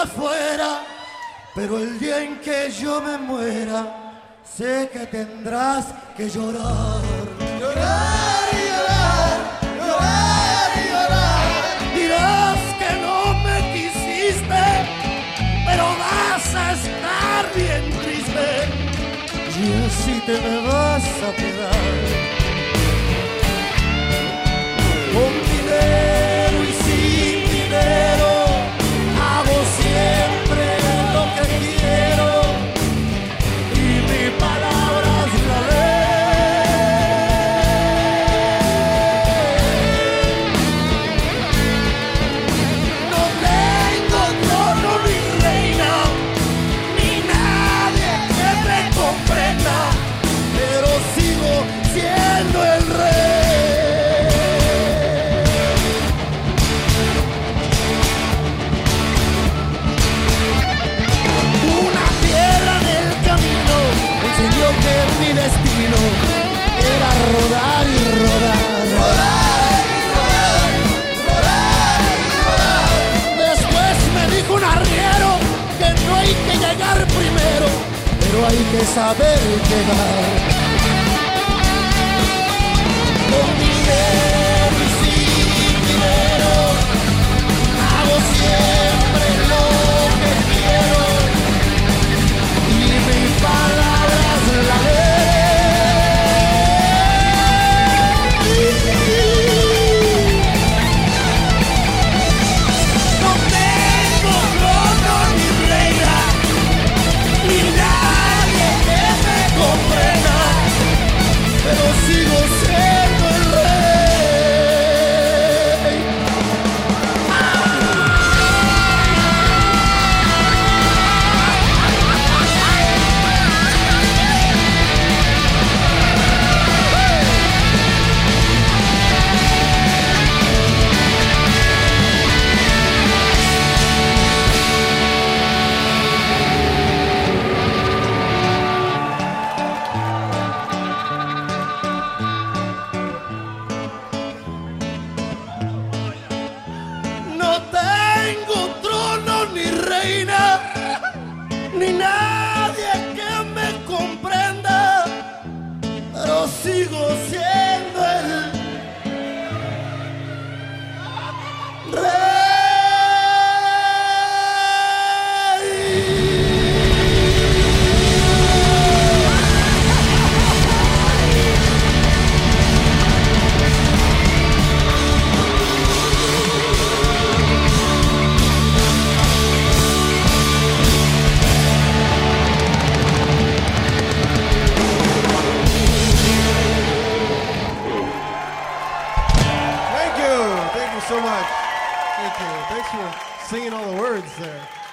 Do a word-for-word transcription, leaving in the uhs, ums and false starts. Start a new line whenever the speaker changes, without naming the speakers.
afuera, pero el día en que yo me muera, sé que tendrás que llorar. Llorar y llorar, llorar y llorar. Dirás que no me quisiste, pero vas a estar bien triste, y así te me vas a quedar. Con dinero y sin dinero, hago siempre lo que quiero, y mi palabra es la ley. No tengo trono ni reina, ni nadie que me comprenda, pero sigo siendo el rey. Mi destino era rodar y rodar, rodar y rodar, rodar y rodar. Después me dijo un arriero que no hay que llegar primero, pero hay que saber llegar. Con dinero y sin dinero, hago siempre lo que quiero, y mi palabra es la ley. Pero sigo siendo el rey. No tengo trono ni reina, ni nadie que me comprenda, pero sigo siendo el rey.
So much. Thank you. Thanks for singing all the words there.